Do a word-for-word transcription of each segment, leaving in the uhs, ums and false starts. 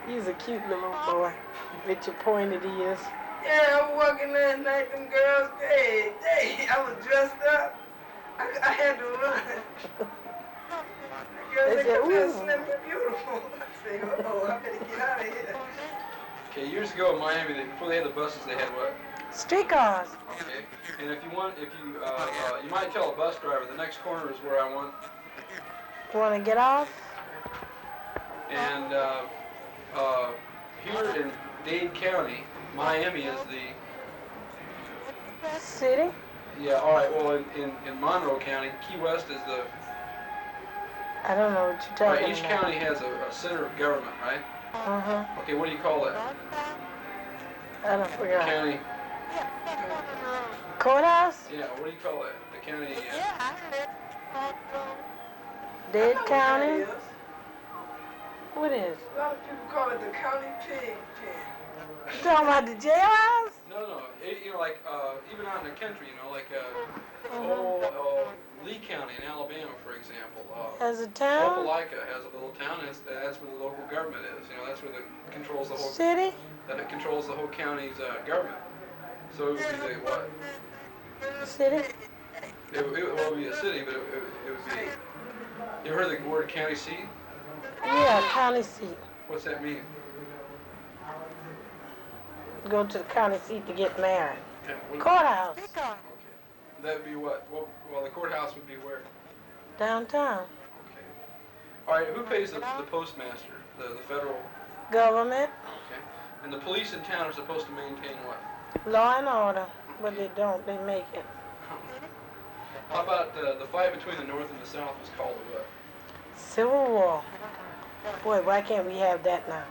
He's a cute little boy with your pointed ears. Yeah, I was walking that night, them girls, hey, hey, I was dressed up. I, I had to run. The girls They said, said, come here, ooh. Slim, you're beautiful. I said, oh, I better get out of here. Okay, years ago in Miami, they, before they had the buses, they had what? Streetcars. Okay, and if you want, if you, uh, uh, you might tell a bus driver, the next corner is where I want. Want to get off? And uh, uh, here in Dade County, Miami is the city. Yeah, all right. Well, in, in, in Monroe County, Key West is the. I don't know what you're talking Right, each about. county has a, a center of government, right? Uh huh. Okay, what do you call that? I don't forget. County. Courthouse? Yeah, what do you call that? The county. Uh, Dade County? What it is. What is? A lot of people call it the county pig pen. You talking about the jailhouse? no, no. It, you know, like uh, even out in the country, you know, like uh, Uh-huh. oh, uh, Lee County in Alabama, for example. Uh, Has a town? Opelika has a little town. And it's, that's where the local government is. You know, that's where it controls the whole. City? That it controls the whole county's uh, government. So it would be the what? City? It, it, well, it would be a city, but it, it, it would be. You ever heard the word county seat? Yeah, county seat. What's that mean? Go to the county seat to get married. Yeah, what- Courthouse. Okay. That'd be what? Well, well, the courthouse would be where? Downtown. Okay. All right. Who pays the, the postmaster? The the federal. Government. Okay. And the police in town are supposed to maintain what? Law and order. But they don't. They make it. How about uh, the fight between the North and the South was called the what? Civil War. Boy, why can't we have that now?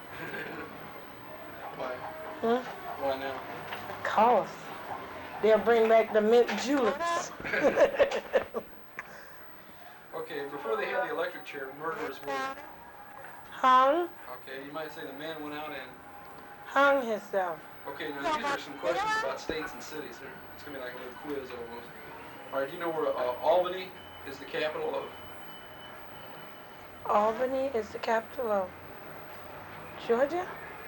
Why? Hmm? Why now? Cause they'll bring back the mint juleps. Okay. Before they had the electric chair, murderers were. Hung? Okay. You might say the man went out and. Hung himself. Okay. Now these are some questions about states and cities. They're, it's gonna be like a little quiz almost. All right. Do you know where uh, Albany is the capital of? Albany is the capital of Georgia?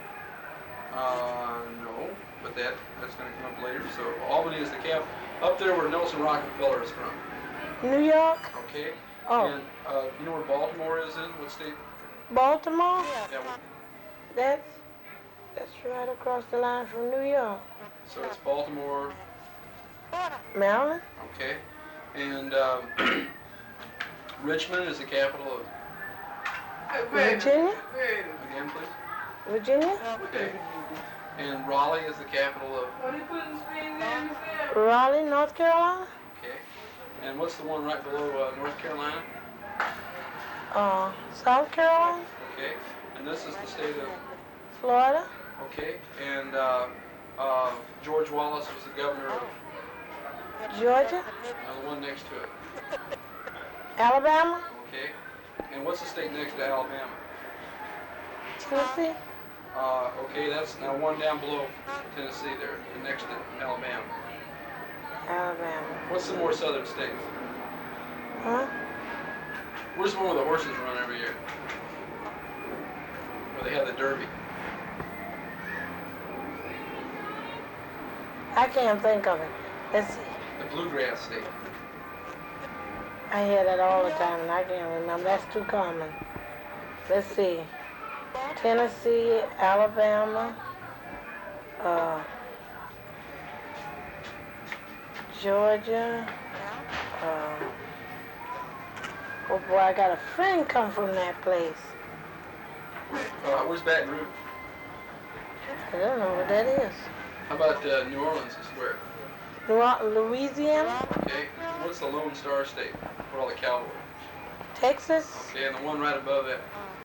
Uh, no, but that that's going to come up later. So Albany is the cap, up there where Nelson Rockefeller is from. New York? Okay. Oh. And uh, you know where Baltimore is in? What state? Baltimore? Yeah. Well, That's that's right across the line from New York. so it's Baltimore. Maryland? Okay. And um, Richmond is the capital of. Hey, wait a minute, Virginia? wait a minute. Again, please. Virginia? Okay. And Raleigh is the capital of. What are you putting screens in? Raleigh, North Carolina? Okay. And what's the one right below uh, North Carolina? Uh, South Carolina? Okay. And this is the state of. Florida? Okay. And uh, uh, George Wallace was the governor of. Georgia? Uh, the one next to it. Alabama? Okay. And what's the state next to Alabama? Tennessee? Uh, okay, that's now one down below Tennessee there, and next to Alabama. Alabama. What's the more southern states? Huh? Where's the one where the horses run every year? Where they have the Derby. I can't think of it. Let's see. The Bluegrass state. I hear that all the time and I can't remember. That's too common. Let's see. Tennessee, Alabama, uh, Georgia. Uh, oh boy, I got a friend come from that place. Uh, where's Baton Rouge? I don't know what that is. How about uh, New Orleans is where? New Or- Louisiana? Okay. What's the Lone Star State? Where all the cowboys? Texas? Okay, and the one right above it.